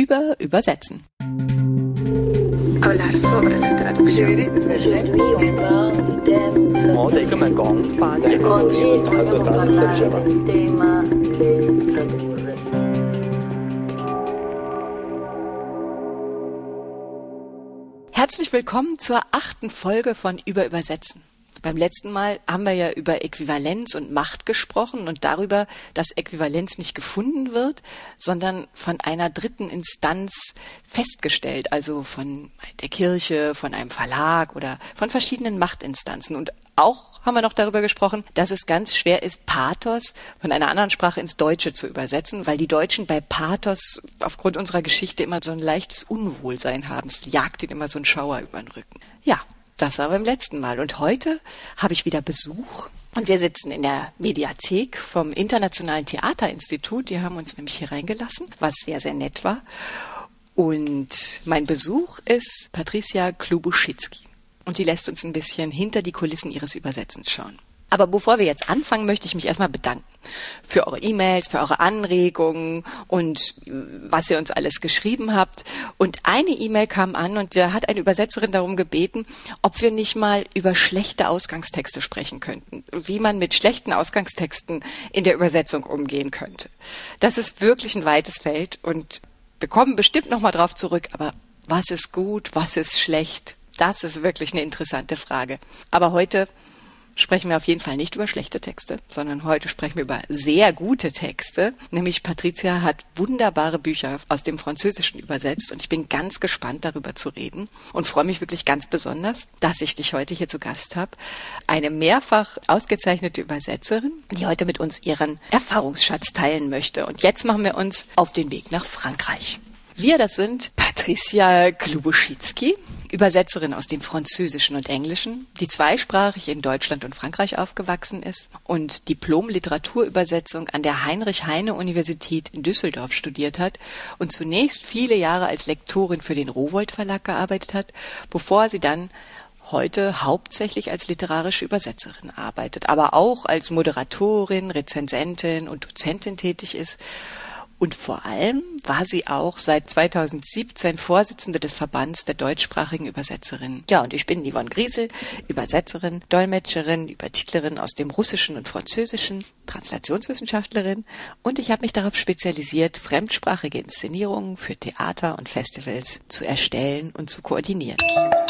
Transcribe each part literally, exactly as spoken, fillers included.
über Übersetzen. Hablar sobre la traducción. Herzlich willkommen zur achten Folge von Über Übersetzen. Beim letzten Mal haben wir ja über Äquivalenz und Macht gesprochen und darüber, dass Äquivalenz nicht gefunden wird, sondern von einer dritten Instanz festgestellt, also von der Kirche, von einem Verlag oder von verschiedenen Machtinstanzen. Und auch haben wir noch darüber gesprochen, dass es ganz schwer ist, Pathos von einer anderen Sprache ins Deutsche zu übersetzen, weil die Deutschen bei Pathos aufgrund unserer Geschichte immer so ein leichtes Unwohlsein haben. Es jagt ihnen immer so ein Schauer über den Rücken. Ja. Das war beim letzten Mal. Und heute habe ich wieder Besuch. Und wir sitzen in der Mediathek vom Internationalen Theaterinstitut. Die haben uns nämlich hier reingelassen, was sehr, sehr nett war. Und mein Besuch ist Patricia Klubuschitzki. Und die lässt uns ein bisschen hinter die Kulissen ihres Übersetzens schauen. Aber bevor wir jetzt anfangen, möchte ich mich erstmal bedanken für eure E-Mails, für eure Anregungen und was ihr uns alles geschrieben habt. Und eine E-Mail kam an und da hat eine Übersetzerin darum gebeten, ob wir nicht mal über schlechte Ausgangstexte sprechen könnten, wie man mit schlechten Ausgangstexten in der Übersetzung umgehen könnte. Das ist wirklich ein weites Feld und wir kommen bestimmt nochmal drauf zurück, aber was ist gut, was ist schlecht? Das ist wirklich eine interessante Frage. Aber heute sprechen wir auf jeden Fall nicht über schlechte Texte, sondern heute sprechen wir über sehr gute Texte. Nämlich Patricia hat wunderbare Bücher aus dem Französischen übersetzt und ich bin ganz gespannt, darüber zu reden und freue mich wirklich ganz besonders, dass ich dich heute hier zu Gast habe. Eine mehrfach ausgezeichnete Übersetzerin, die heute mit uns ihren Erfahrungsschatz teilen möchte. Und jetzt machen wir uns auf den Weg nach Frankreich. Wir, das sind Patricia Klubuschitzki, Übersetzerin aus dem Französischen und Englischen, die zweisprachig in Deutschland und Frankreich aufgewachsen ist und Diplom-Literaturübersetzung an der Heinrich-Heine-Universität in Düsseldorf studiert hat und zunächst viele Jahre als Lektorin für den Rowohlt Verlag gearbeitet hat, bevor sie dann heute hauptsächlich als literarische Übersetzerin arbeitet, aber auch als Moderatorin, Rezensentin und Dozentin tätig ist. Und vor allem war sie auch seit zweitausendsiebzehn Vorsitzende des Verbands der deutschsprachigen Übersetzerinnen. Ja, und ich bin Yvonne Griesel, Übersetzerin, Dolmetscherin, Übertitlerin aus dem Russischen und Französischen, Translationswissenschaftlerin und ich habe mich darauf spezialisiert, fremdsprachige Inszenierungen für Theater und Festivals zu erstellen und zu koordinieren.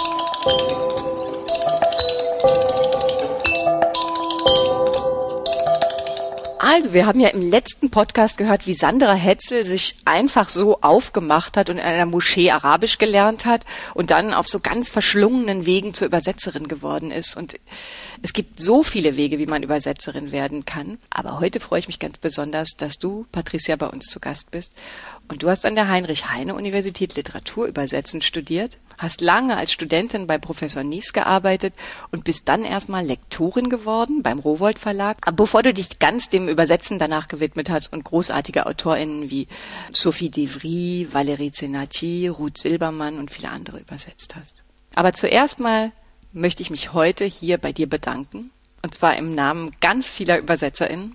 Also, wir haben ja im letzten Podcast gehört, wie Sandra Hetzel sich einfach so aufgemacht hat und in einer Moschee Arabisch gelernt hat und dann auf so ganz verschlungenen Wegen zur Übersetzerin geworden ist. Und es gibt so viele Wege, wie man Übersetzerin werden kann. Aber heute freue ich mich ganz besonders, dass du, Patricia, bei uns zu Gast bist. Und du hast an der Heinrich-Heine-Universität Literaturübersetzen studiert, hast lange als Studentin bei Professor Nies gearbeitet und bist dann erstmal Lektorin geworden beim Rowohlt Verlag, bevor du dich ganz dem Übersetzen danach gewidmet hast und großartige AutorInnen wie Sophie Devry, Valérie Zenati, Ruth Silbermann und viele andere übersetzt hast. Aber zuerst mal möchte ich mich heute hier bei dir bedanken, und zwar im Namen ganz vieler ÜbersetzerInnen,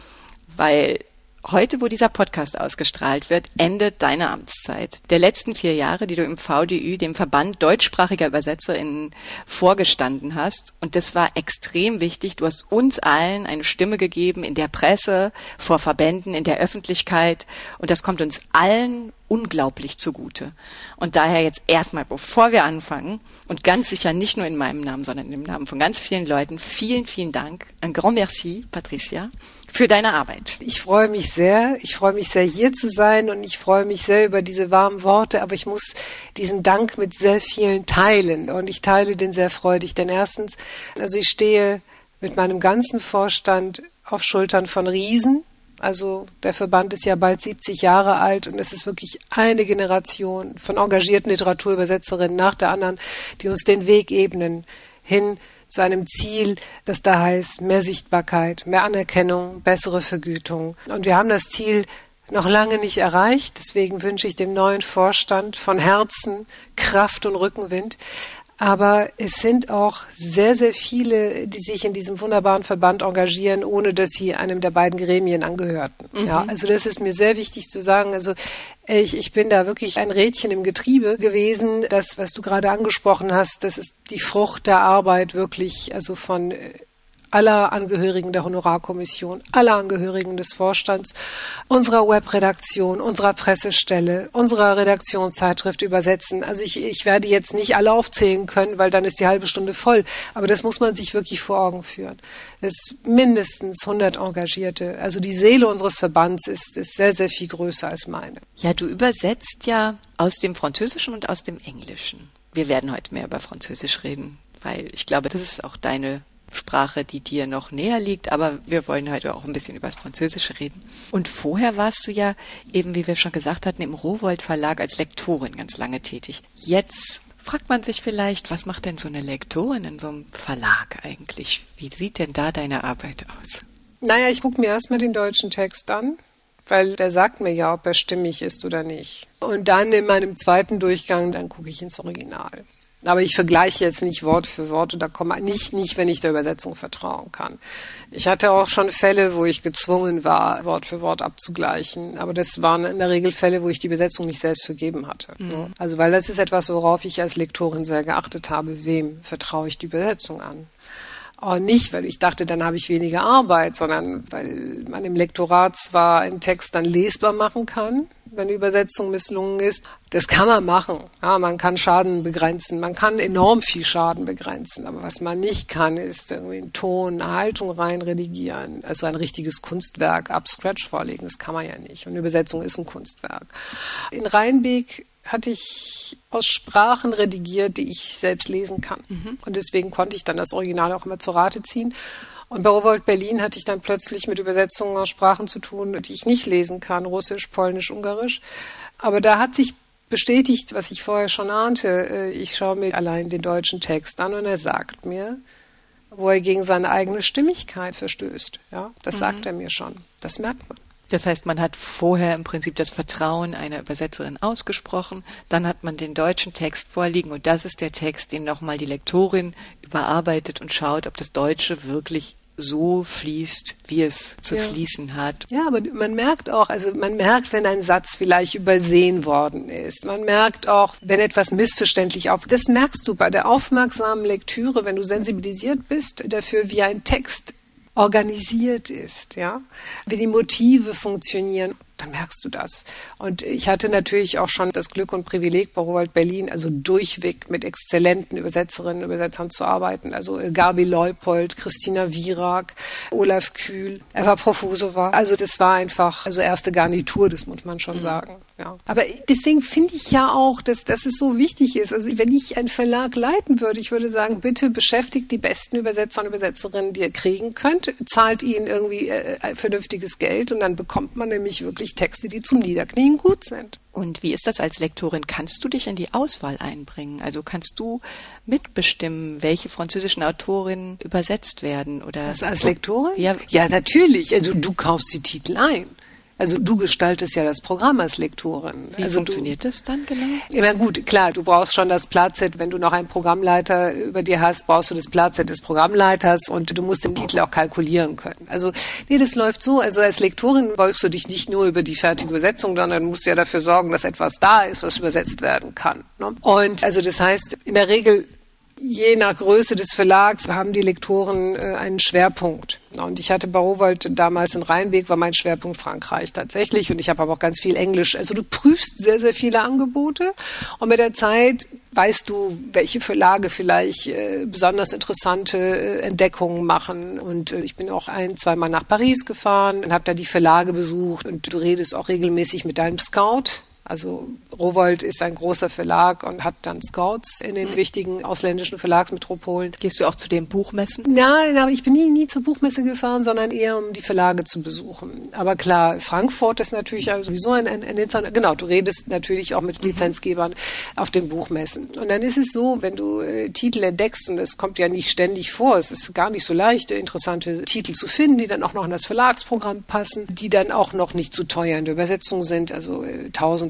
weil heute, wo dieser Podcast ausgestrahlt wird, endet deine Amtszeit. Der letzten vier Jahre, die du im V D Ü, dem Verband deutschsprachiger ÜbersetzerInnen, vorgestanden hast. Und das war extrem wichtig. Du hast uns allen eine Stimme gegeben in der Presse, vor Verbänden, in der Öffentlichkeit. Und das kommt uns allen unglaublich zugute. Und daher jetzt erstmal, bevor wir anfangen, und ganz sicher nicht nur in meinem Namen, sondern im Namen von ganz vielen Leuten, vielen, vielen Dank. Un grand merci, Patricia, für deine Arbeit. Ich freue mich sehr. Ich freue mich sehr, hier zu sein und ich freue mich sehr über diese warmen Worte, aber ich muss diesen Dank mit sehr vielen teilen und ich teile den sehr freudig, denn erstens, also ich stehe mit meinem ganzen Vorstand auf Schultern von Riesen. Also der Verband ist ja bald siebzig Jahre alt und es ist wirklich eine Generation von engagierten Literaturübersetzerinnen nach der anderen, die uns den Weg ebnen hin zu einem Ziel, das da heißt mehr Sichtbarkeit, mehr Anerkennung, bessere Vergütung. Und wir haben das Ziel noch lange nicht erreicht. Deswegen wünsche ich dem neuen Vorstand von Herzen Kraft und Rückenwind. Aber es sind auch sehr, sehr viele, die sich in diesem wunderbaren Verband engagieren, ohne dass sie einem der beiden Gremien angehörten. Mhm. Ja, also das ist mir sehr wichtig zu sagen. Also Ich, ich bin da wirklich ein Rädchen im Getriebe gewesen. Das, was du gerade angesprochen hast, das ist die Frucht der Arbeit wirklich, also von aller Angehörigen der Honorarkommission, aller Angehörigen des Vorstands, unserer Webredaktion, unserer Pressestelle, unserer Redaktionszeitschrift Übersetzen. Also ich, ich werde jetzt nicht alle aufzählen können, weil dann ist die halbe Stunde voll. Aber das muss man sich wirklich vor Augen führen. Es ist mindestens hundert Engagierte. Also die Seele unseres Verbands ist, ist sehr, sehr viel größer als meine. Ja, du übersetzt ja aus dem Französischen und aus dem Englischen. Wir werden heute mehr über Französisch reden, weil ich glaube, das ist auch deine Sprache, die dir noch näher liegt, aber wir wollen heute auch ein bisschen über das Französische reden. Und vorher warst du ja eben, wie wir schon gesagt hatten, im Rowohlt Verlag als Lektorin ganz lange tätig. Jetzt fragt man sich vielleicht, was macht denn so eine Lektorin in so einem Verlag eigentlich? Wie sieht denn da deine Arbeit aus? Naja, ich gucke mir erstmal den deutschen Text an, weil der sagt mir ja, ob er stimmig ist oder nicht. Und dann in meinem zweiten Durchgang, dann gucke ich ins Original. Aber ich vergleiche jetzt nicht Wort für Wort oder komme nicht, nicht, wenn ich der Übersetzung vertrauen kann. Ich hatte auch schon Fälle, wo ich gezwungen war, Wort für Wort abzugleichen. Aber das waren in der Regel Fälle, wo ich die Übersetzung nicht selbst vergeben hatte. Mhm. Also, weil das ist etwas, worauf ich als Lektorin sehr geachtet habe. Wem vertraue ich die Übersetzung an? Auch nicht, weil ich dachte, dann habe ich weniger Arbeit, sondern weil man im Lektorat zwar einen Text dann lesbar machen kann, wenn die Übersetzung misslungen ist. Das kann man machen. Ja, man kann Schaden begrenzen. Man kann enorm viel Schaden begrenzen. Aber was man nicht kann, ist irgendwie einen Ton, eine Haltung rein redigieren. Also ein richtiges Kunstwerk ab Scratch vorlegen. Das kann man ja nicht. Und eine Übersetzung ist ein Kunstwerk. In Reinbek hatte ich aus Sprachen redigiert, die ich selbst lesen kann. Mhm. Und deswegen konnte ich dann das Original auch immer zur Rate ziehen. Und bei Rowohlt Berlin hatte ich dann plötzlich mit Übersetzungen aus Sprachen zu tun, die ich nicht lesen kann, Russisch, Polnisch, Ungarisch. Aber da hat sich bestätigt, was ich vorher schon ahnte. Ich schaue mir allein den deutschen Text an und er sagt mir, wo er gegen seine eigene Stimmigkeit verstößt. Ja, das mhm. sagt er mir schon. Das merkt man. Das heißt, man hat vorher im Prinzip das Vertrauen einer Übersetzerin ausgesprochen, dann hat man den deutschen Text vorliegen und das ist der Text, den nochmal die Lektorin überarbeitet und schaut, ob das Deutsche wirklich so fließt, wie es zu ja. fließen hat. Ja, aber man merkt auch, also man merkt, wenn ein Satz vielleicht übersehen worden ist. Man merkt auch, wenn etwas missverständlich auf. Das merkst du bei der aufmerksamen Lektüre, wenn du sensibilisiert bist dafür, wie ein Text organisiert ist, ja, wie die Motive funktionieren, dann merkst du das. Und ich hatte natürlich auch schon das Glück und Privileg bei Rowohlt Berlin, also durchweg mit exzellenten Übersetzerinnen und Übersetzern zu arbeiten. Also Gabi Leupold, Christina Wierak, Olaf Kühl, Eva Profusova. Also das war einfach, also erste Garnitur, das muss man schon mhm. sagen. Ja. Aber deswegen finde ich ja auch, dass, dass es so wichtig ist. Also wenn ich einen Verlag leiten würde, ich würde sagen, bitte beschäftigt die besten Übersetzer und Übersetzerinnen, die ihr kriegen könnt, zahlt ihnen irgendwie äh, vernünftiges Geld und dann bekommt man nämlich wirklich Texte, die zum Niederknien gut sind. Und wie ist das als Lektorin? Kannst du dich in die Auswahl einbringen? Also kannst du mitbestimmen, welche französischen Autorinnen übersetzt werden? Oder also als Lektorin? Ja, ja, natürlich. Also du kaufst die Titel ein. Also du gestaltest ja das Programm als Lektorin. Wie also funktioniert du, das dann genau? Ja gut, klar, du brauchst schon das Platset. Wenn du noch einen Programmleiter über dir hast, brauchst du das Platset des Programmleiters und du musst den Titel auch kalkulieren können. Also nee, das läuft so. Also als Lektorin beugst du dich nicht nur über die fertige Übersetzung, sondern musst ja dafür sorgen, dass etwas da ist, was übersetzt werden kann. Ne? Und also das heißt, in der Regel, je nach Größe des Verlags haben die Lektoren äh, einen Schwerpunkt. Und ich hatte bei Rowohlt damals in Reinbek, war mein Schwerpunkt Frankreich tatsächlich. Und ich habe aber auch ganz viel Englisch. Also du prüfst sehr, sehr viele Angebote. Und mit der Zeit weißt du, welche Verlage vielleicht äh, besonders interessante äh, Entdeckungen machen. Und äh, ich bin auch ein-, zweimal nach Paris gefahren und habe da die Verlage besucht. Und du redest auch regelmäßig mit deinem Scout. Also Rowohlt ist ein großer Verlag und hat dann Scouts in den wichtigen ausländischen Verlagsmetropolen. Gehst du auch zu den Buchmessen? Nein, aber ich bin nie, nie zur Buchmesse gefahren, sondern eher, um die Verlage zu besuchen. Aber klar, Frankfurt ist natürlich sowieso ein, ein, ein genau, du redest natürlich auch mit Lizenzgebern mhm. auf den Buchmessen. Und dann ist es so, wenn du äh, Titel entdeckst, und das kommt ja nicht ständig vor, es ist gar nicht so leicht, interessante Titel zu finden, die dann auch noch in das Verlagsprogramm passen, die dann auch noch nicht zu teuer in der Übersetzung sind, also äh, tausend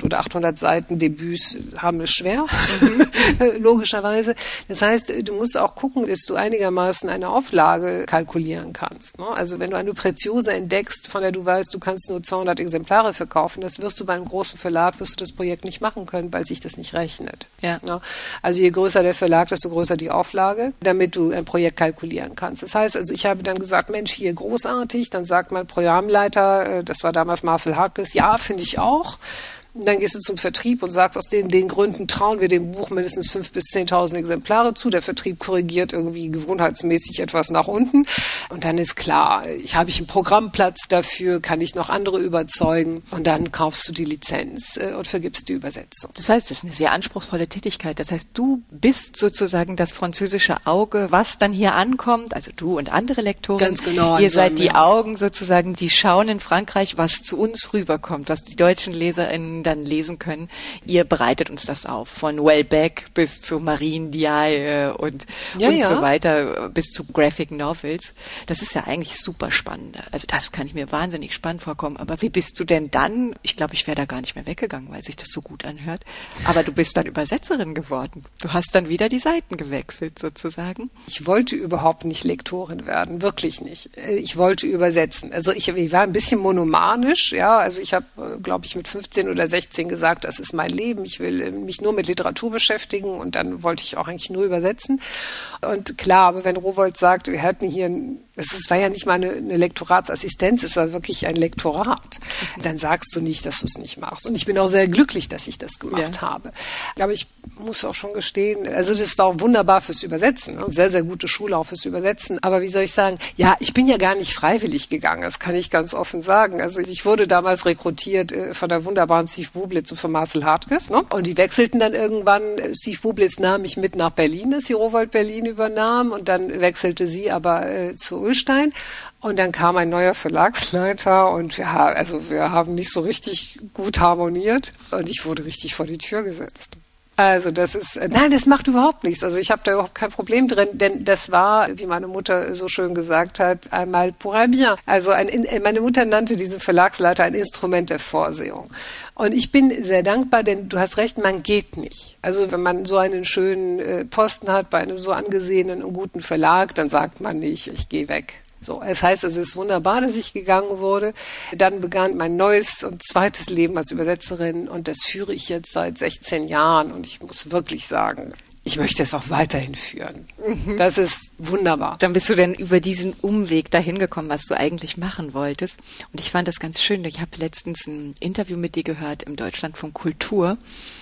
oder achthundert Seiten Debüts haben es schwer, mhm. logischerweise. Das heißt, du musst auch gucken, dass du einigermaßen eine Auflage kalkulieren kannst. Ne? Also wenn du eine Preziosa entdeckst, von der du weißt, du kannst nur zweihundert Exemplare verkaufen, das wirst du bei einem großen Verlag, wirst du das Projekt nicht machen können, weil sich das nicht rechnet. Ja. Ne? Also je größer der Verlag, desto größer die Auflage, damit du ein Projekt kalkulieren kannst. Das heißt, also ich habe dann gesagt, Mensch, hier großartig, dann sagt mein Programmleiter, das war damals Marcel Hartges, ja, finde ich auch. Und dann gehst du zum Vertrieb und sagst, aus den, den Gründen trauen wir dem Buch mindestens fünftausend bis zehntausend Exemplare zu. Der Vertrieb korrigiert irgendwie gewohnheitsmäßig etwas nach unten. Und dann ist klar, ich habe ich einen Programmplatz dafür, kann ich noch andere überzeugen. Und dann kaufst du die Lizenz äh, und vergibst die Übersetzung. Das heißt, das ist eine sehr anspruchsvolle Tätigkeit. Das heißt, du bist sozusagen das französische Auge, was dann hier ankommt. Also du und andere Lektoren. Ganz genau. Ihr seid die Augen sozusagen, die schauen in Frankreich, was zu uns rüberkommt, was die deutschen LeserInnen dann lesen können. Ihr bereitet uns das auf. Von Welbeck bis zu Marine Diaye und, ja, und ja. so weiter bis zu Graphic Novels. Das ist ja eigentlich super spannend. Also das kann ich mir wahnsinnig spannend vorkommen. Aber wie bist du denn dann? Ich glaube, ich wäre da gar nicht mehr weggegangen, weil sich das so gut anhört. Aber du bist dann Übersetzerin geworden. Du hast dann wieder die Seiten gewechselt sozusagen. Ich wollte überhaupt nicht Lektorin werden. Wirklich nicht. Ich wollte übersetzen. Also ich, ich war ein bisschen monomanisch. Ja, also ich habe, glaube ich, mit fünfzehn oder sechzehn gesagt, das ist mein Leben, ich will mich nur mit Literatur beschäftigen und dann wollte ich auch eigentlich nur übersetzen. Und klar, aber wenn Rowohlt sagt, wir hätten hier, ein, es ist, war ja nicht mal eine, eine Lektoratsassistenz, es war wirklich ein Lektorat, dann sagst du nicht, dass du es nicht machst. Und ich bin auch sehr glücklich, dass ich das gemacht ja. habe. Aber ich muss auch schon gestehen, also das war auch wunderbar fürs Übersetzen, ne? Sehr, sehr gute Schule auch fürs Übersetzen. Aber wie soll ich sagen, ja, ich bin ja gar nicht freiwillig gegangen, das kann ich ganz offen sagen. Also ich wurde damals rekrutiert äh, von der wunderbaren Steve Bublitz und von Marcel Hartges. Ne? Und die wechselten dann irgendwann. Steve Bublitz nahm mich mit nach Berlin, dass die Rowohlt Berlin übernahm. Und dann wechselte sie aber äh, zu Ullstein. Und dann kam ein neuer Verlagsleiter und wir, also wir haben nicht so richtig gut harmoniert. Und ich wurde richtig vor die Tür gesetzt. Also das ist, nein, das macht überhaupt nichts. Also ich habe da überhaupt kein Problem drin, denn das war, wie meine Mutter so schön gesagt hat, einmal pour un bien. Also ein, meine Mutter nannte diesen Verlagsleiter ein Instrument der Vorsehung. Und ich bin sehr dankbar, denn du hast recht, man geht nicht. Also wenn man so einen schönen äh, Posten hat bei einem so angesehenen und guten Verlag, dann sagt man nicht, ich gehe weg. So, es heißt also, es ist wunderbar, dass ich gegangen wurde. Dann begann mein neues und zweites Leben als Übersetzerin und das führe ich jetzt seit sechzehn Jahren und ich muss wirklich sagen, ich möchte es auch weiterhin führen. Mhm. Das ist wunderbar. Dann bist du denn über diesen Umweg dahin gekommen, was du eigentlich machen wolltest. Und ich fand das ganz schön. Ich habe letztens ein Interview mit dir gehört im Deutschlandfunk Kultur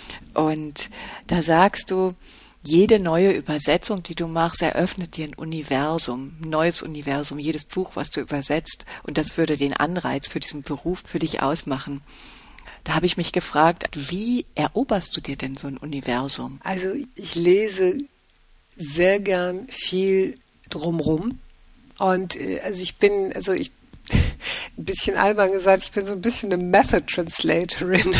und da sagst du, jede neue Übersetzung, die du machst, eröffnet dir ein Universum, ein neues Universum, jedes Buch, was du übersetzt. Und das würde den Anreiz für diesen Beruf für dich ausmachen. Da habe ich mich gefragt, wie eroberst du dir denn so ein Universum? Also ich lese sehr gern viel drumrum. Und also ich bin, also ich ein bisschen albern gesagt, ich bin so ein bisschen eine Method Translatorin.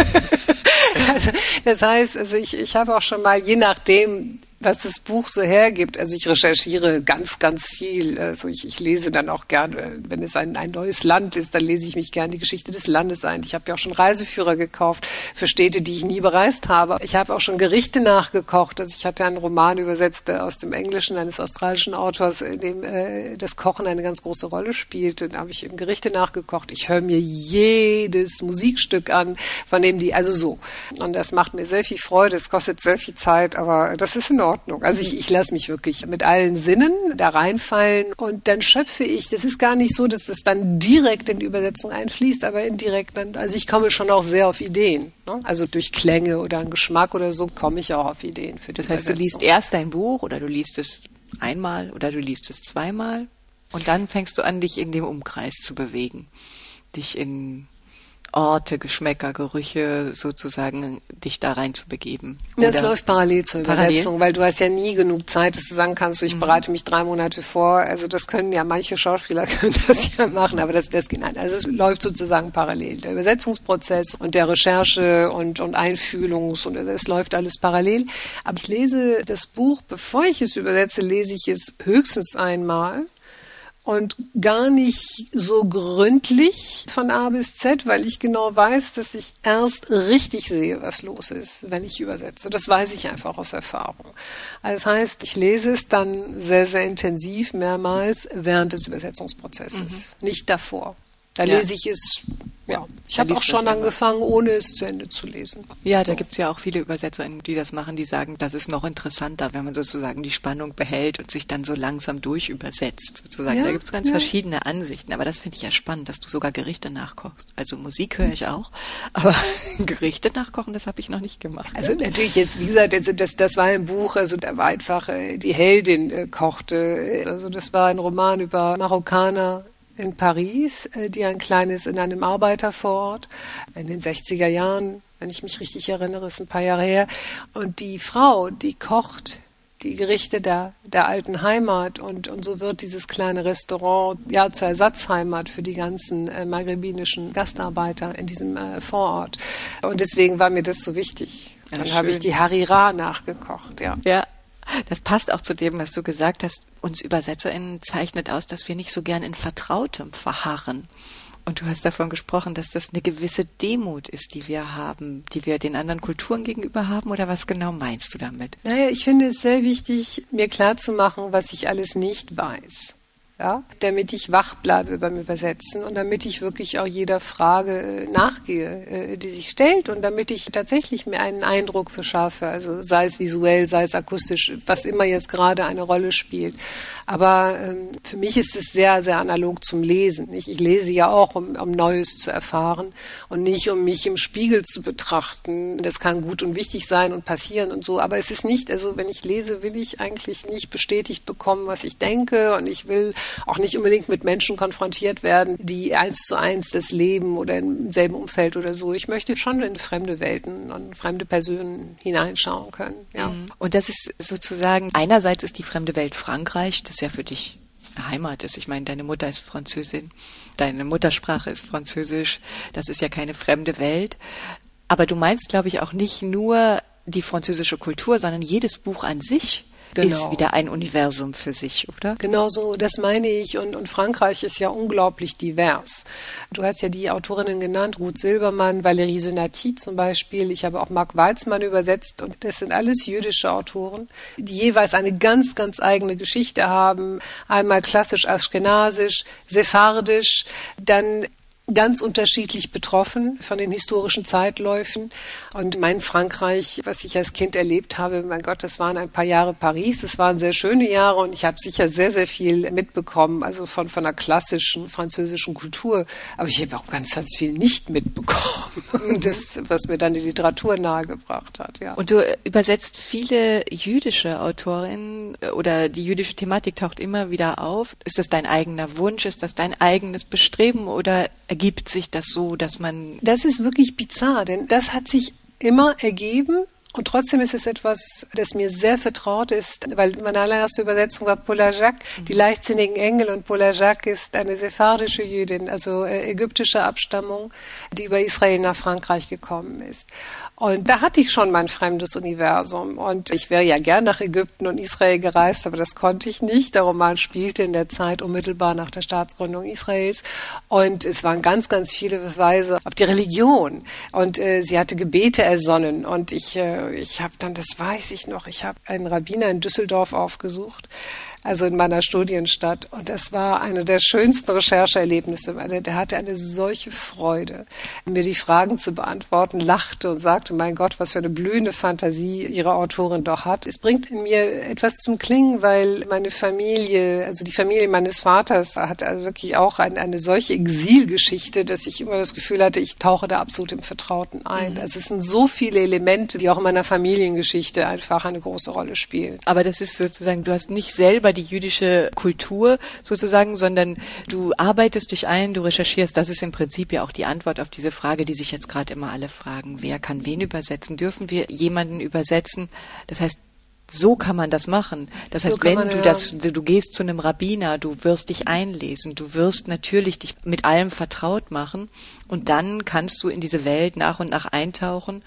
Also, das heißt, also ich, ich habe auch schon mal, je nachdem, was das Buch so hergibt, also ich recherchiere ganz, ganz viel. Also ich, ich lese dann auch gerne, wenn es ein, ein neues Land ist, dann lese ich mich gerne die Geschichte des Landes ein. Ich habe ja auch schon Reiseführer gekauft für Städte, die ich nie bereist habe. Ich habe auch schon Gerichte nachgekocht. Also ich hatte einen Roman übersetzt aus dem Englischen eines australischen Autors, in dem äh, das Kochen eine ganz große Rolle spielt. Dann habe ich eben Gerichte nachgekocht. Ich höre mir jedes Musikstück an, von dem die, also so. Und das macht mir sehr viel Freude. Es kostet sehr viel Zeit, aber das ist in Ordnung. Also ich, ich lasse mich wirklich mit allen Sinnen da reinfallen und dann schöpfe ich. Das ist gar nicht so, dass das dann direkt in die Übersetzung einfließt, aber indirekt dann, also ich komme schon auch sehr auf Ideen. Ne? Also durch Klänge oder einen Geschmack oder so komme ich auch auf Ideen für die Das heißt, Übersetzung. Du liest erst dein Buch oder du liest es einmal oder du liest es zweimal und dann fängst du an, dich in dem Umkreis zu bewegen, dich in Orte, Geschmäcker, Gerüche sozusagen dich da rein zu begeben. Das läuft parallel zur Übersetzung, parallel? Weil du hast ja nie genug Zeit, dass du sagen kannst, ich mhm. bereite mich drei Monate vor. Also das können ja manche Schauspieler können das ja machen, aber das, das geht nicht. Also es läuft sozusagen parallel. Der Übersetzungsprozess und der Recherche und, und Einfühlungs- und es läuft alles parallel. Aber ich lese das Buch, bevor ich es übersetze, lese ich es höchstens einmal. und gar nicht so gründlich von A bis Z, weil ich genau weiß, dass ich erst richtig sehe, was los ist, wenn ich übersetze. Das weiß ich einfach aus Erfahrung. Also das heißt, ich lese es dann sehr, sehr intensiv, mehrmals während des Übersetzungsprozesses, mhm. nicht davor. Da ja. lese ich es, ja. Ich habe auch schon angefangen, ohne es zu Ende zu lesen. Ja, da gibt es ja auch viele UbersetzerInnen, die das machen, die sagen, das ist noch interessanter, wenn man sozusagen die Spannung behält und sich dann so langsam durchübersetzt, sozusagen. Ja, da gibt es ganz ja. verschiedene Ansichten. Aber das finde ich ja spannend, dass du sogar Gerichte nachkochst. Also Musik höre ich auch, aber Gerichte nachkochen, das habe ich noch nicht gemacht. Also natürlich jetzt, wie gesagt, das, das war ein Buch, also da war einfach, die Heldin äh, kochte. Also das war ein Roman über Marokkaner in Paris, die ein kleines in einem Arbeitervorort in den sechziger Jahren, wenn ich mich richtig erinnere, ist ein paar Jahre her. Und die Frau, die kocht die Gerichte der, der alten Heimat und, und so wird dieses kleine Restaurant ja zur Ersatzheimat für die ganzen äh, maghrebinischen Gastarbeiter in diesem äh, Vorort. Und deswegen war mir das so wichtig. Ja, dann habe ich die Harira nachgekocht, ja. Ja. Das passt auch zu dem, was du gesagt hast. Uns UbersetzerInnen zeichnet aus, dass wir nicht so gern in Vertrautem verharren. Und du hast davon gesprochen, dass das eine gewisse Demut ist, die wir haben, die wir den anderen Kulturen gegenüber haben. Oder was genau meinst du damit? Naja, ich finde es sehr wichtig, mir klarzumachen, was ich alles nicht weiß. Ja, damit ich wach bleibe beim Übersetzen und damit ich wirklich auch jeder Frage äh, nachgehe, äh, die sich stellt und damit ich tatsächlich mir einen Eindruck verschaffe, also sei es visuell, sei es akustisch, was immer jetzt gerade eine Rolle spielt. Aber ähm, für mich ist es sehr, sehr analog zum Lesen. Ich, ich lese ja auch, um, um Neues zu erfahren und nicht, um mich im Spiegel zu betrachten. Das kann gut und wichtig sein und passieren und so, aber es ist nicht, also wenn ich lese, will ich eigentlich nicht bestätigt bekommen, was ich denke und ich will auch nicht unbedingt mit Menschen konfrontiert werden, die eins zu eins das leben oder im selben Umfeld oder so. Ich möchte schon in fremde Welten und fremde Personen hineinschauen können. Ja. Und das ist sozusagen, einerseits ist die fremde Welt Frankreich, das ja für dich eine Heimat ist. Ich meine, deine Mutter ist Französin, deine Muttersprache ist Französisch, das ist ja keine fremde Welt. Aber du meinst, glaube ich, auch nicht nur die französische Kultur, sondern jedes Buch an sich Genau. ist wieder ein Universum für sich, oder? Genau so, das meine ich. Und, und Frankreich ist ja unglaublich divers. Du hast ja die Autorinnen genannt, Ruth Silbermann, Valérie Senati zum Beispiel. Ich habe auch Marc Weizmann übersetzt. Und das sind alles jüdische Autoren, die jeweils eine ganz, ganz eigene Geschichte haben. Einmal klassisch aschkenasisch, sephardisch, dann ganz unterschiedlich betroffen von den historischen Zeitläufen. Und mein Frankreich, was ich als Kind erlebt habe, mein Gott, das waren ein paar Jahre Paris, das waren sehr schöne Jahre und ich habe sicher sehr, sehr viel mitbekommen, also von, von der klassischen französischen Kultur. Aber ich habe auch ganz, ganz viel nicht mitbekommen, das, was mir dann die Literatur nahegebracht hat. Ja. Und du übersetzt viele jüdische Autorinnen oder die jüdische Thematik taucht immer wieder auf. Ist das dein eigener Wunsch? Ist das dein eigenes Bestreben oder ergibt sich das so, dass man... Das ist wirklich bizarr, denn das hat sich immer ergeben und trotzdem ist es etwas, das mir sehr vertraut ist, weil meine allererste Übersetzung war Paula Jacques, mhm. die leichtsinnigen Engel und Paula Jacques ist eine sephardische Jüdin, also äh, ägyptische Abstammung, die über Israel nach Frankreich gekommen ist. Und da hatte ich schon mein fremdes Universum und ich wäre ja gern nach Ägypten und Israel gereist, aber das konnte ich nicht. Der Roman spielte in der Zeit unmittelbar nach der Staatsgründung Israels und es waren ganz, ganz viele Verweise auf die Religion und äh, sie hatte Gebete ersonnen und ich, äh, ich habe dann, das weiß ich noch, ich habe einen Rabbiner in Düsseldorf aufgesucht, also in meiner Studienstadt. Und das war eine der schönsten Rechercheerlebnisse. Der hatte eine solche Freude, mir die Fragen zu beantworten, lachte und sagte, mein Gott, was für eine blühende Fantasie ihre Autorin doch hat. Es bringt in mir etwas zum Klingen, weil meine Familie, also die Familie meines Vaters, hat also wirklich auch eine, eine solche Exilgeschichte, dass ich immer das Gefühl hatte, ich tauche da absolut im Vertrauten ein. Mhm. Also es sind so viele Elemente, die auch in meiner Familiengeschichte einfach eine große Rolle spielen. Aber das ist sozusagen, du hast nicht selber die jüdische Kultur sozusagen, sondern du arbeitest dich ein, du recherchierst. Das ist im Prinzip ja auch die Antwort auf diese Frage, die sich jetzt gerade immer alle fragen. Wer kann wen übersetzen? Dürfen wir jemanden übersetzen? Das heißt, so kann man das machen. Das heißt, so wenn man, du das, du gehst zu einem Rabbiner, du wirst dich einlesen, du wirst natürlich dich mit allem vertraut machen und dann kannst du in diese Welt nach und nach eintauchen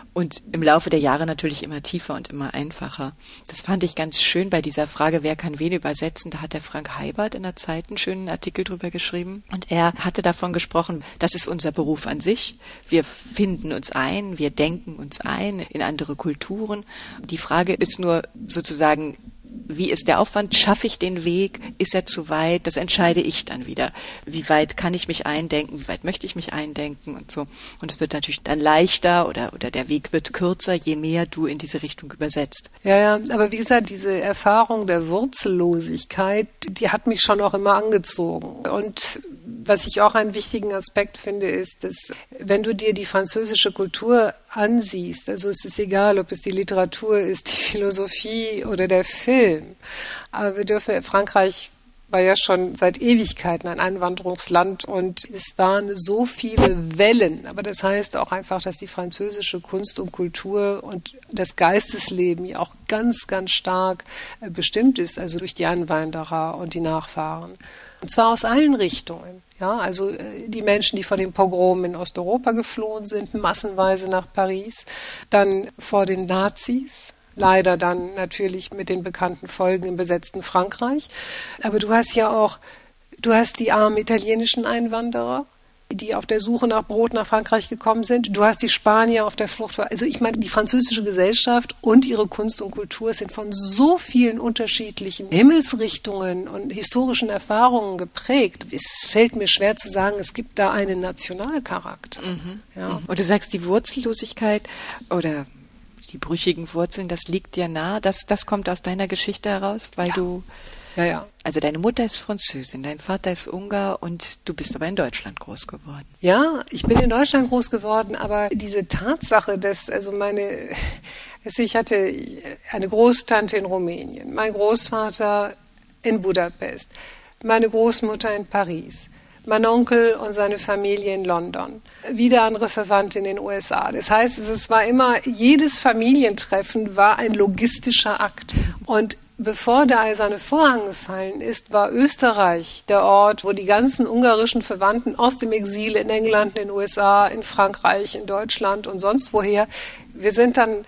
Und im Laufe der Jahre natürlich immer tiefer und immer einfacher. Das fand ich ganz schön bei dieser Frage, wer kann wen übersetzen. Da hat der Frank Heibert in der Zeit einen schönen Artikel drüber geschrieben. Und er hatte davon gesprochen, das ist unser Beruf an sich. Wir finden uns ein, wir denken uns ein in andere Kulturen. Die Frage ist nur sozusagen, wie ist der Aufwand? Schaffe ich den Weg? Ist er zu weit? Das entscheide ich dann wieder. Wie weit kann ich mich eindenken? Wie weit möchte ich mich eindenken? Und so. Und es wird natürlich dann leichter oder, oder der Weg wird kürzer, je mehr du in diese Richtung übersetzt. Ja, ja, aber wie gesagt, diese Erfahrung der Wurzellosigkeit, die hat mich schon auch immer angezogen. Und was ich auch einen wichtigen Aspekt finde, ist, dass wenn du dir die französische Kultur ansiehst, also es ist egal, ob es die Literatur ist, die Philosophie oder der Film, aber wir dürfen, Frankreich war ja schon seit Ewigkeiten ein Einwanderungsland und es waren so viele Wellen, aber das heißt auch einfach, dass die französische Kunst und Kultur und das Geistesleben ja auch ganz, ganz stark bestimmt ist, also durch die Einwanderer und die Nachfahren. Und zwar aus allen Richtungen. Ja, also die Menschen, die vor dem Pogrom in Osteuropa geflohen sind, massenweise nach Paris, dann vor den Nazis, leider dann natürlich mit den bekannten Folgen im besetzten Frankreich. Aber du hast ja auch, du hast die armen italienischen Einwanderer, die auf der Suche nach Brot nach Frankreich gekommen sind. Du hast die Spanier auf der Flucht. Also ich meine, die französische Gesellschaft und ihre Kunst und Kultur sind von so vielen unterschiedlichen Himmelsrichtungen und historischen Erfahrungen geprägt. Es fällt mir schwer zu sagen, es gibt da einen Nationalcharakter. Mhm. Ja. Und du sagst, die Wurzellosigkeit oder die brüchigen Wurzeln, das liegt dir nah. Das, das kommt aus deiner Geschichte heraus, weil ja. du... Ja, ja. Also deine Mutter ist Französin, dein Vater ist Ungar und du bist aber in Deutschland groß geworden. Ja, ich bin in Deutschland groß geworden, aber diese Tatsache, dass also meine, also ich hatte eine Großtante in Rumänien, mein Großvater in Budapest, meine Großmutter in Paris, mein Onkel und seine Familie in London, wieder andere Verwandte in den U S A. Das heißt, es war immer, jedes Familientreffen war ein logistischer Akt. Und bevor der Eiserne Vorhang gefallen ist, war Österreich der Ort, wo die ganzen ungarischen Verwandten aus dem Exil in England, in den U S A, in Frankreich, in Deutschland und sonst woher, wir sind dann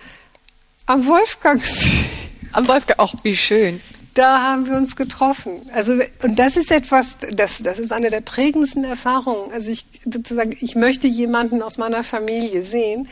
am Wolfgangsee. Am Wolfgang, auch wie schön. Da haben wir uns getroffen. Also, und das ist etwas, das, das ist eine der prägendsten Erfahrungen. Also ich, sozusagen, ich möchte jemanden aus meiner Familie sehen.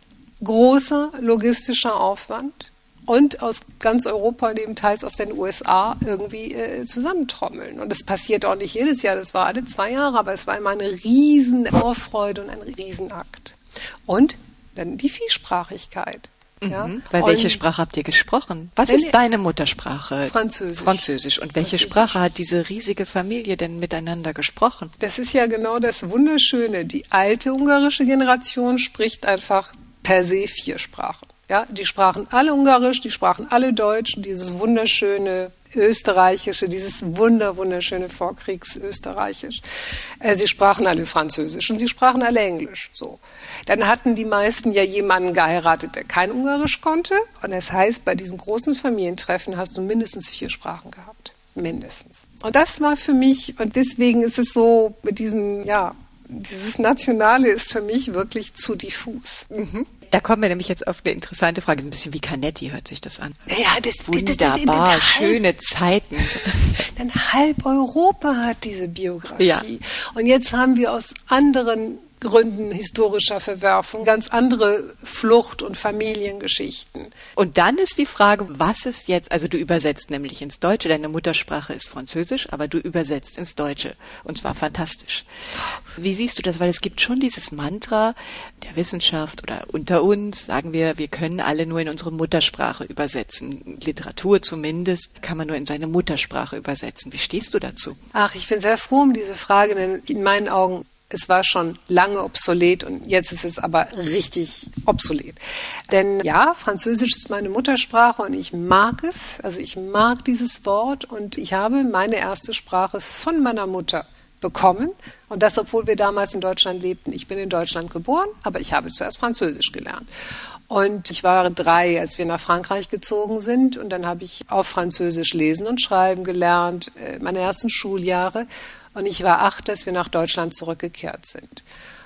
Großer logistischer Aufwand. Und aus ganz Europa, nebenteils aus den U S A, irgendwie äh, zusammentrommeln. Und das passiert auch nicht jedes Jahr, das war alle zwei Jahre, aber es war immer eine riesen Vorfreude und ein Riesenakt. Und dann die Vielsprachigkeit. Mhm. Ja? Weil und welche Sprache habt ihr gesprochen? Was ist deine Muttersprache? Französisch. Französisch. Und welche Französisch. Sprache hat diese riesige Familie denn miteinander gesprochen? Das ist ja genau das Wunderschöne. Die alte ungarische Generation spricht einfach per se vier Sprachen. Ja, die sprachen alle Ungarisch, die sprachen alle Deutsch, dieses wunderschöne Österreichische, dieses wunder, wunderschöne Vorkriegs-Österreichisch. Äh, sie sprachen alle Französisch und sie sprachen alle Englisch. So. Dann hatten die meisten ja jemanden geheiratet, der kein Ungarisch konnte. Und das heißt, bei diesen großen Familientreffen hast du mindestens vier Sprachen gehabt. Mindestens. Und das war für mich, und deswegen ist es so mit diesen, ja, dieses Nationale ist für mich wirklich zu diffus. Mhm. Da kommen wir nämlich jetzt auf eine interessante Frage. So ein bisschen wie Canetti hört sich das an. Ja, das, Wunderbar, das, das, das, das, schöne Zeiten. Dann halb Europa hat diese Biografie. Ja. Und jetzt haben wir aus anderen Gründen historischer Verwerfung ganz andere Flucht- und Familiengeschichten. Und dann ist die Frage, was ist jetzt, also du übersetzt nämlich ins Deutsche, deine Muttersprache ist Französisch, aber du übersetzt ins Deutsche und zwar fantastisch. Wie siehst du das? Weil es gibt schon dieses Mantra der Wissenschaft oder unter uns, sagen wir, wir können alle nur in unsere Muttersprache übersetzen. Literatur zumindest kann man nur in seine Muttersprache übersetzen. Wie stehst du dazu? Ach, ich bin sehr froh um diese Frage, denn in meinen Augen es war schon lange obsolet und jetzt ist es aber richtig obsolet. Denn ja, Französisch ist meine Muttersprache und ich mag es, also ich mag dieses Wort und ich habe meine erste Sprache von meiner Mutter bekommen und das, obwohl wir damals in Deutschland lebten. Ich bin in Deutschland geboren, aber ich habe zuerst Französisch gelernt. Und ich war drei, als wir nach Frankreich gezogen sind und dann habe ich auf Französisch lesen und schreiben gelernt, meine ersten Schuljahre. Und ich war acht, als wir nach Deutschland zurückgekehrt sind.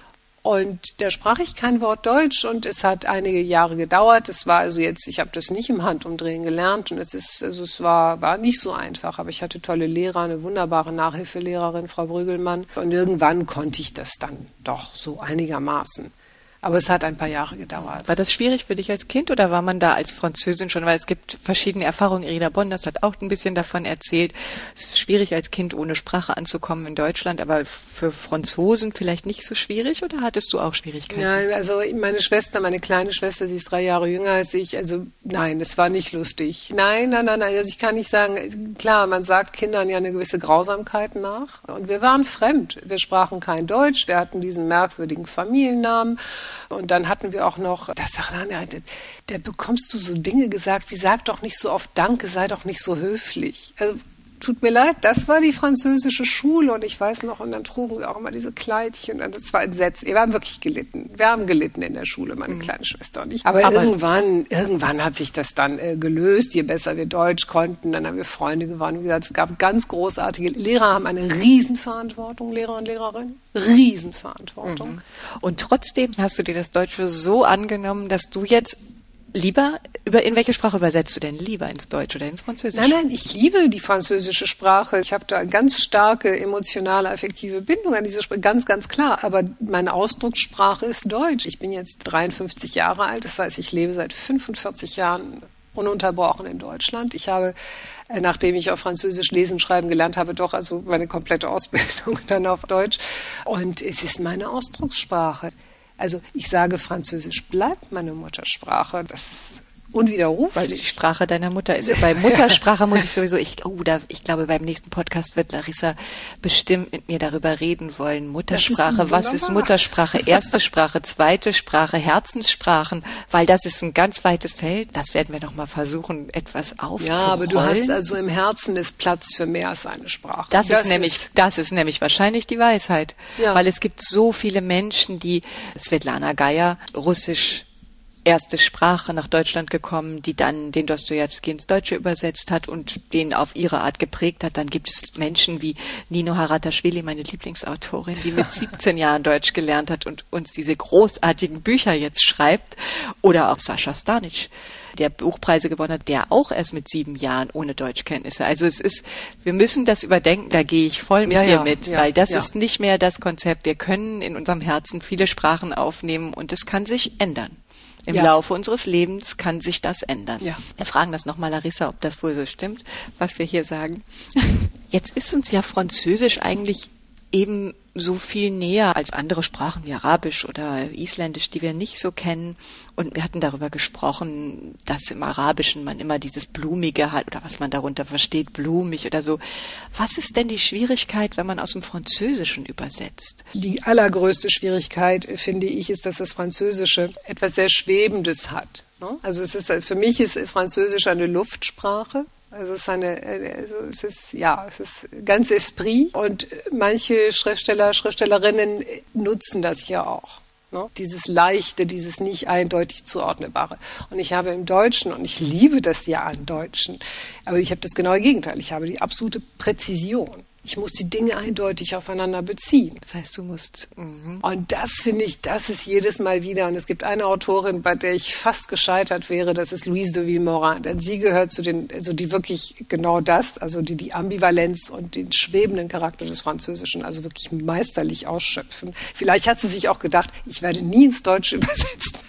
Und da sprach ich kein Wort Deutsch und es hat einige Jahre gedauert. Es war also jetzt, ich habe das nicht im Handumdrehen gelernt und es ist, also es war, war nicht so einfach, aber ich hatte tolle Lehrer, eine wunderbare Nachhilfelehrerin, Frau Brügelmann. Und irgendwann konnte ich das dann doch so einigermaßen. Aber es hat ein paar Jahre gedauert. War das schwierig für dich als Kind oder war man da als Französin schon? Weil es gibt verschiedene Erfahrungen. Irina Bonders hat auch ein bisschen davon erzählt. Es ist schwierig als Kind ohne Sprache anzukommen in Deutschland, aber für Franzosen vielleicht nicht so schwierig oder hattest du auch Schwierigkeiten? Nein, also meine Schwester, meine kleine Schwester, sie ist drei Jahre jünger als ich. Also nein, es war nicht lustig. Nein, nein, nein, nein. Also ich kann nicht sagen, klar, man sagt Kindern ja eine gewisse Grausamkeit nach. Und wir waren fremd. Wir sprachen kein Deutsch. Wir hatten diesen merkwürdigen Familiennamen. Und dann hatten wir auch noch, das sagt er, da bekommst du so Dinge gesagt, wie sag doch nicht so oft Danke, sei doch nicht so höflich. Also tut mir leid, das war die französische Schule und ich weiß noch, und dann trugen wir auch immer diese Kleidchen und das war entsetzt. Wir haben wirklich gelitten. Wir haben gelitten in der Schule, meine mhm. kleine Schwester und ich. Aber, Aber irgendwann, irgendwann hat sich das dann äh, gelöst. Je besser wir Deutsch konnten, dann haben wir Freunde gewonnen. Wie gesagt, es gab ganz großartige Lehrer, haben eine Riesenverantwortung, Lehrer und Lehrerinnen. Riesenverantwortung. Mhm. Und trotzdem hast du dir das Deutsche so angenommen, dass du jetzt lieber, über in welche Sprache übersetzt du denn lieber? Ins Deutsche oder ins Französische? Nein, nein, ich liebe die französische Sprache. Ich habe da ganz starke emotionale, affektive Bindung an diese Sprache, ganz, ganz klar. Aber meine Ausdruckssprache ist Deutsch. Ich bin jetzt dreiundfünfzig Jahre alt, das heißt, ich lebe seit fünfundvierzig Jahren ununterbrochen in Deutschland. Ich habe, nachdem ich auf Französisch lesen, schreiben gelernt habe, doch also meine komplette Ausbildung dann auf Deutsch. Und es ist meine Ausdruckssprache. Also ich sage, Französisch bleibt meine Muttersprache. Das ist unwiderruflich. Weil es die Sprache deiner Mutter ist. Bei Muttersprache muss ich sowieso, ich, oh, da, ich glaube, beim nächsten Podcast wird Larissa bestimmt mit mir darüber reden wollen. Muttersprache, ist was ist Muttersprache? Erste Sprache, zweite Sprache, Herzenssprachen, weil das ist ein ganz weites Feld. Das werden wir noch mal versuchen, etwas aufzurollen. Ja, aber du hast also im Herzen ist Platz für mehr als eine Sprache. Das, das ist nämlich, ist das ist nämlich wahrscheinlich die Weisheit. Ja. Weil es gibt so viele Menschen, die, Svetlana Geier, Russisch, erste Sprache nach Deutschland gekommen, die dann den Dostojewski ins Deutsche übersetzt hat und den auf ihre Art geprägt hat. Dann gibt es Menschen wie Nino Harataschvili, meine Lieblingsautorin, die mit siebzehn Jahren Deutsch gelernt hat und uns diese großartigen Bücher jetzt schreibt. Oder auch Sascha Stanic, der Buchpreise gewonnen hat, der auch erst mit sieben Jahren ohne Deutschkenntnisse. Also es ist, wir müssen das überdenken, da gehe ich voll mit ja, dir ja, mit, ja, weil das ja. ist nicht mehr das Konzept. Wir können in unserem Herzen viele Sprachen aufnehmen und es kann sich ändern. Im ja. Laufe unseres Lebens kann sich das ändern. Ja. Wir fragen das nochmal Larissa, ob das wohl so stimmt, was wir hier sagen. Jetzt ist uns ja Französisch eigentlich eben so viel näher als andere Sprachen wie Arabisch oder Isländisch, die wir nicht so kennen. Und wir hatten darüber gesprochen, dass im Arabischen man immer dieses Blumige hat oder was man darunter versteht, blumig oder so. Was ist denn die Schwierigkeit, wenn man aus dem Französischen übersetzt? Die allergrößte Schwierigkeit, finde ich, ist, dass das Französische etwas sehr Schwebendes hat. Also es ist, für mich ist, ist Französisch eine Luftsprache. Also es ist eine, also es ist, ja, es ist ganz Esprit und manche Schriftsteller, Schriftstellerinnen nutzen das ja auch. Ne? Dieses Leichte, dieses nicht eindeutig zuordnebare. Und ich habe im Deutschen, und ich liebe das ja an Deutschen, aber ich habe das genaue Gegenteil. Ich habe die absolute Präzision. Ich muss die Dinge eindeutig aufeinander beziehen. Das heißt, du musst... Mm-hmm. Und das finde ich, das ist jedes Mal wieder. Und es gibt eine Autorin, bei der ich fast gescheitert wäre, das ist Louise de Villemorin. Denn sie gehört zu den, also die wirklich genau das, also die die Ambivalenz und den schwebenden Charakter des Französischen also wirklich meisterlich ausschöpfen. Vielleicht hat sie sich auch gedacht, ich werde nie ins Deutsche übersetzt.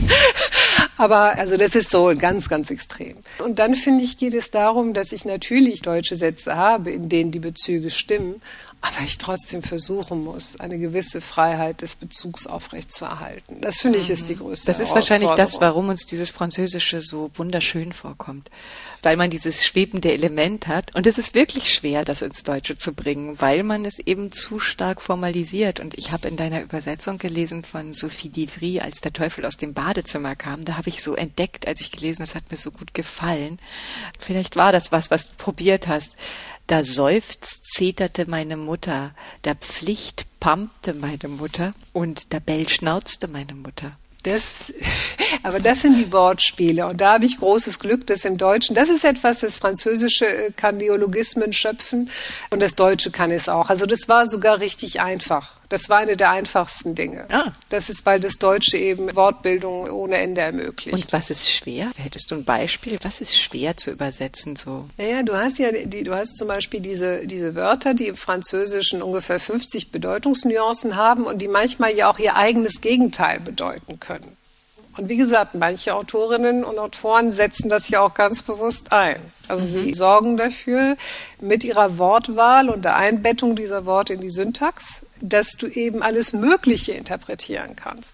Aber also das ist so ganz, ganz extrem. Und dann, finde ich, geht es darum, dass ich natürlich deutsche Sätze habe, in denen die Bezüge stimmen, aber ich trotzdem versuchen muss, eine gewisse Freiheit des Bezugs aufrechtzuerhalten. Das, finde ich, ist die größte Das ist wahrscheinlich das, warum uns dieses Französische so wunderschön vorkommt. Weil man dieses schwebende Element hat. Und es ist wirklich schwer, das ins Deutsche zu bringen, weil man es eben zu stark formalisiert. Und ich habe in deiner Übersetzung gelesen von Sophie Divry, als der Teufel aus dem Badezimmer kam. Da habe ich so entdeckt, als ich gelesen habe, das hat mir so gut gefallen. Vielleicht war das was, was du probiert hast. Da seufzt, zeterte meine Mutter, da Pflicht pampte meine Mutter und da Bell schnauzte meine Mutter. Das, aber das sind die Wortspiele und da habe ich großes Glück, dass im Deutschen, das ist etwas, das Französische kann Neologismen schöpfen und das Deutsche kann es auch. Also das war sogar richtig einfach. Das war eine der einfachsten Dinge. Ah. Das ist, weil das Deutsche eben Wortbildung ohne Ende ermöglicht. Und was ist schwer? Hättest du ein Beispiel? Was ist schwer zu übersetzen so? Naja, du hast ja die, du hast zum Beispiel diese, diese Wörter, die im Französischen ungefähr fünfzig Bedeutungsnuancen haben und die manchmal ja auch ihr eigenes Gegenteil bedeuten können. Und wie gesagt, manche Autorinnen und Autoren setzen das ja auch ganz bewusst ein. Also mhm. sie sorgen dafür mit ihrer Wortwahl und der Einbettung dieser Worte in die Syntax, dass du eben alles Mögliche interpretieren kannst.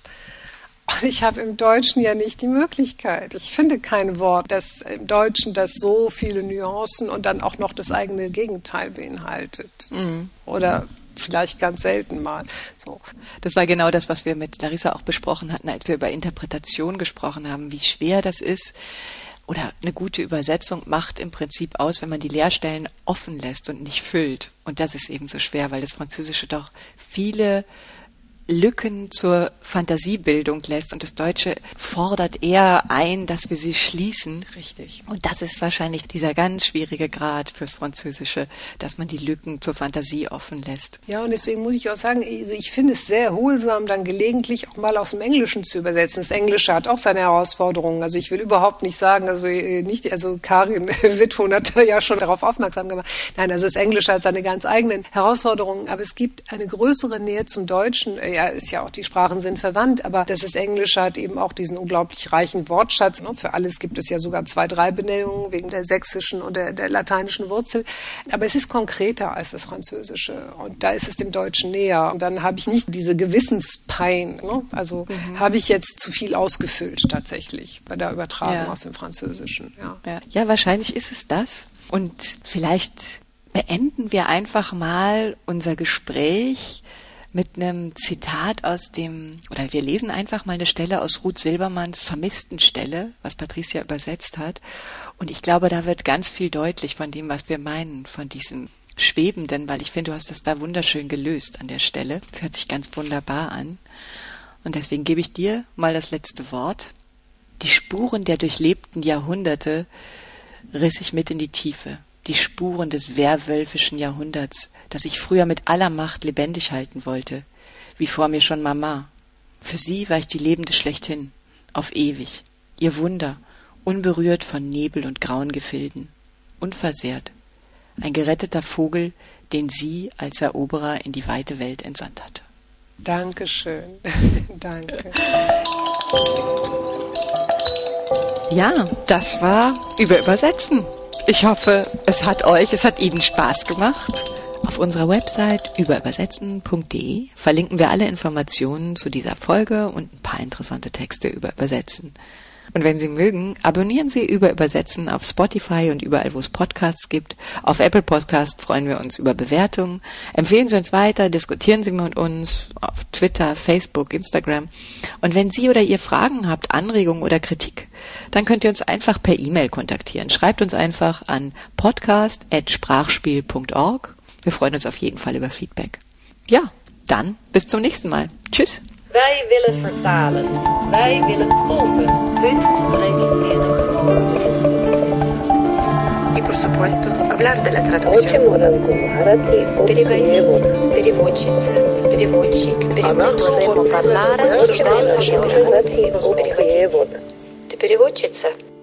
Und ich habe im Deutschen ja nicht die Möglichkeit. Ich finde kein Wort, das im Deutschen das so viele Nuancen und dann auch noch das eigene Gegenteil beinhaltet. Mhm. Oder vielleicht ganz selten mal. So. Das war genau das, was wir mit Larissa auch besprochen hatten, als wir über Interpretation gesprochen haben, wie schwer das ist. Oder eine gute Übersetzung macht im Prinzip aus, wenn man die Leerstellen offen lässt und nicht füllt. Und das ist eben so schwer, weil das Französische doch viele Lücken zur Fantasiebildung lässt und das Deutsche fordert eher ein, dass wir sie schließen. Richtig. Und das ist wahrscheinlich dieser ganz schwierige Grad fürs Französische, dass man die Lücken zur Fantasie offen lässt. Ja, und deswegen muss ich auch sagen, ich finde es sehr erholsam, dann gelegentlich auch mal aus dem Englischen zu übersetzen. Das Englische hat auch seine Herausforderungen. Also ich will überhaupt nicht sagen, also nicht, also Karin Witthuhn hat ja schon darauf aufmerksam gemacht. Nein, also das Englische hat seine ganz eigenen Herausforderungen, aber es gibt eine größere Nähe zum Deutschen. Ja, ist ja auch, die Sprachen sind verwandt, aber das ist Englische hat eben auch diesen unglaublich reichen Wortschatz. Ne? Für alles gibt es ja sogar zwei, drei Benennungen wegen der sächsischen und der, der lateinischen Wurzel. Aber es ist konkreter als das Französische und da ist es dem Deutschen näher. Und dann habe ich nicht diese Gewissenspein. Ne? Also mhm. habe ich jetzt zu viel ausgefüllt tatsächlich bei der Übertragung ja. aus dem Französischen. Ja. Ja. ja, wahrscheinlich ist es das. Und vielleicht beenden wir einfach mal unser Gespräch mit einem Zitat aus dem, oder wir lesen einfach mal eine Stelle aus Ruth Silbermanns Vermisstenstelle, was Patricia übersetzt hat. Und ich glaube, da wird ganz viel deutlich von dem, was wir meinen, von diesem Schwebenden, weil ich finde, du hast das da wunderschön gelöst an der Stelle. Das hört sich ganz wunderbar an. Und deswegen gebe ich dir mal das letzte Wort. Die Spuren der durchlebten Jahrhunderte riss ich mit in die Tiefe. Die Spuren des werwölfischen Jahrhunderts, das ich früher mit aller Macht lebendig halten wollte, wie vor mir schon Mama. Für sie war ich die Lebende schlechthin, auf ewig, ihr Wunder, unberührt von Nebel und grauen Gefilden, unversehrt, ein geretteter Vogel, den sie als Eroberer in die weite Welt entsandt hatte. Dankeschön, danke. Ja, das war über Übersetzen. Ich hoffe, es hat euch, es hat Ihnen Spaß gemacht. Auf unserer Website über übersetzen punkt de verlinken wir alle Informationen zu dieser Folge und ein paar interessante Texte über Übersetzen. Und wenn Sie mögen, abonnieren Sie über Übersetzen auf Spotify und überall, wo es Podcasts gibt. Auf Apple Podcast freuen wir uns über Bewertungen. Empfehlen Sie uns weiter, diskutieren Sie mit uns auf Twitter, Facebook, Instagram. Und wenn Sie oder ihr Fragen habt, Anregungen oder Kritik, dann könnt ihr uns einfach per E-Mail kontaktieren. Schreibt uns einfach an podcast at sprachspiel punkt org. Wir freuen uns auf jeden Fall über Feedback. Ja, dann bis zum nächsten Mal. Tschüss. Wij willen vertalen. Wij willen tolken. Hun spreken И, por supuesto, hablar de la traducción. Переводить, переводчица, переводчик, переводчик. Обсуждаем наши переводы. Переводить. Ты переводчица?